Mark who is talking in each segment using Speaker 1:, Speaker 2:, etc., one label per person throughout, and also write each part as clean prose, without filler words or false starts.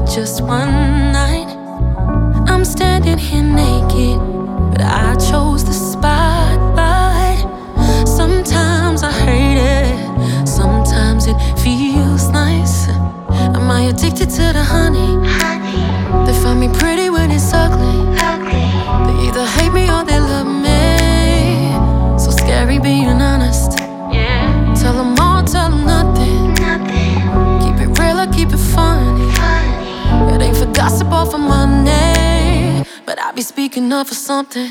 Speaker 1: just one night. I'm standing here naked, but I chose the spotlight. Sometimes I hate it, sometimes it feels nice. Am I addicted to the honey? They find me pretty when it's ugly. They either hate me or they love me. So scary being honest. Tell them all, tell them nothing. Keep it real or keep it funny. It ain't for gossip or for money, but I be speaking up for something.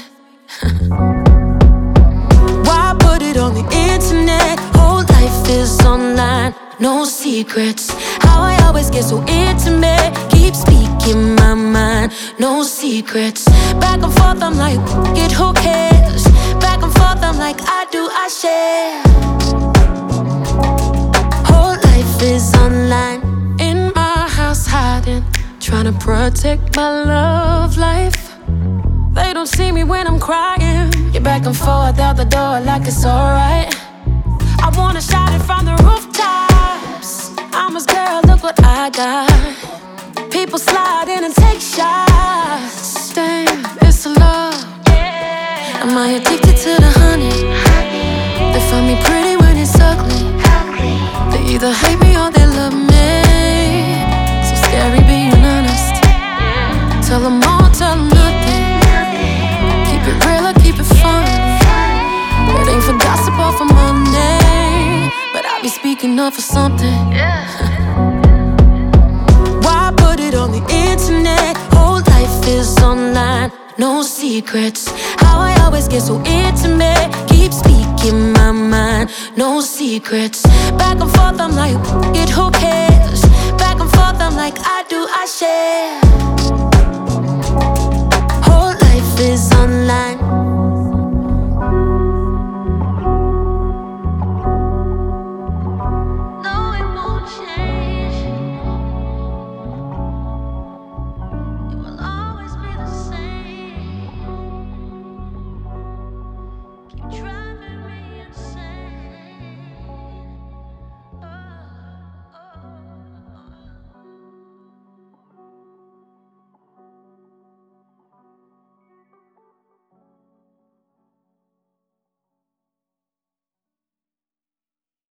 Speaker 1: Why put it on the internet? Whole life is online, no secrets. How I always get so intimate. Keep speaking my mind, no secrets. Back and forth, I'm like, it, who cares? Back and forth, I'm like, I do, I share. Whole life is online, in my house hiding, trying to protect my love life. They don't see me when I'm crying. Get back and forth out the door like it's alright. I wanna shout it from the rooftops. I'm his girl, look what I got. People slide in and take shots. Damn, it's a love. Am I addicted to the honey? They find me pretty when it's ugly. They either hate me or they love me. So scary being honest. Tell them all, tell them nothing. Keep it real or keep it funny. It ain't for gossip or for money, but I be speaking up for something. Why put it on the internet? Whole life is online, no secrets. How I always get so intimate. Keep speaking my mind, no secrets. Back and forth, I'm like, it, who cares? Back and forth, I'm like, I do, I share.